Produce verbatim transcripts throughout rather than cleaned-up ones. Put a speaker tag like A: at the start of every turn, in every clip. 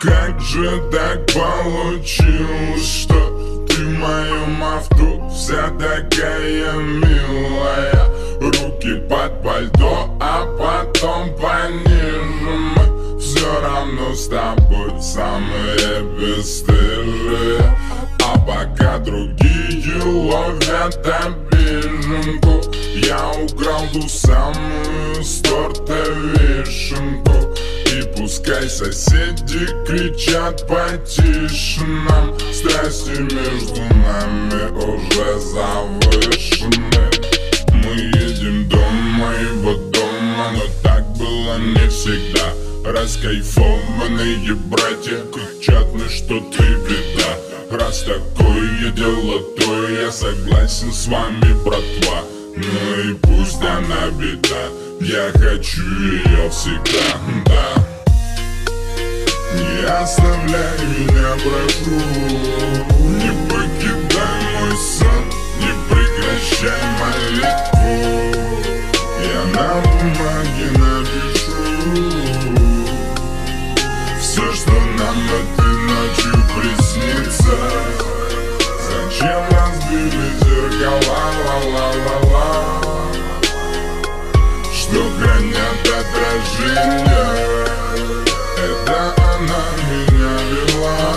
A: Как же так получилось, что ты в моем авто вся такая милая? Руки под пальто, а потом пониже. Мы все равно с тобой самые бесстыжие. А пока другие ловят обиженку, я украл ту самую с торта вишенку. И пускай соседи кричат потише нам, страсти между нами уже завышены. Мы едем до моего дома, но так было не всегда. Раскайфованные братья кричат, ну что ты беда. Раз такое дело, то я согласен с вами, братва. Ну и пусть она беда, я хочу ее всегда, да. Не оставляй меня, прошу, не покидай мой сон, не прекращай молитву. Я на бумаге напишу все, что нам этой ночью приснится. Зачем разбили зеркала, ла-ла-ла-ла, что хранят отражение? Это она меня вела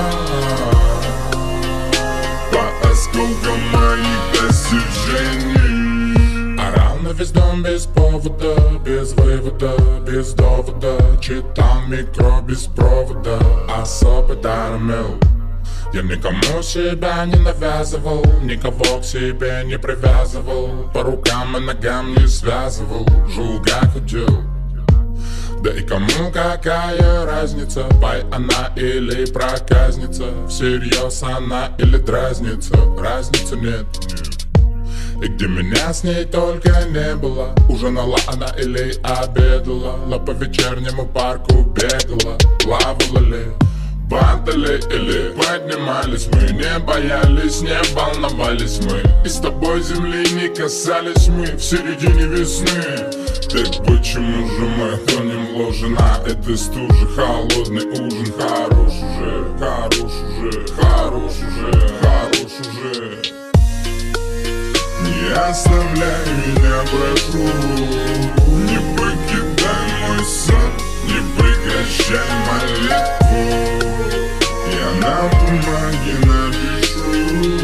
A: по осколкам моих достижений. Орал на весь дом без повода, без вывода, без довода. Читал микро без провода, особый дар имел. Я никому себя не навязывал, никого к себе не привязывал, по рукам и ногам не связывал, жил как хотел. Да и кому какая разница, пай она или проказница, всерьез она или дразнится, разницы нет. И где меня с ней только не было, ужинала она или обедала, по вечернему парку бегала, плавала ли, падали или поднимались мы, не боялись, не волновались мы, и с тобой земли не касались мы в середине весны. Так почему же мы тонем в ложе на этой стуже? Холодный ужин, хорош уже, хорош уже, хорош уже, хорош уже. Не оставляй меня, прошу, не покидай мой сон, не прекращай молитву. Я на бумаге напишу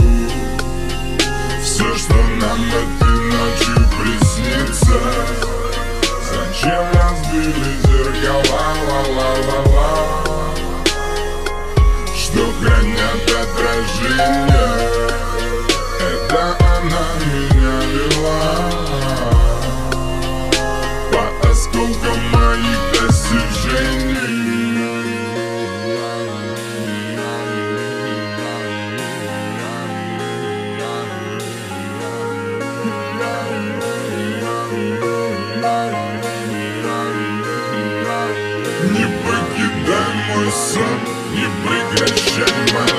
A: все, что нам этой ночью приснится. Зачем разбили зеркала, ла-ла-ла-ла, что хранят отражение? Это она меня вела по осколкам моих достижений. Не покидай мой сон, не прекращай мой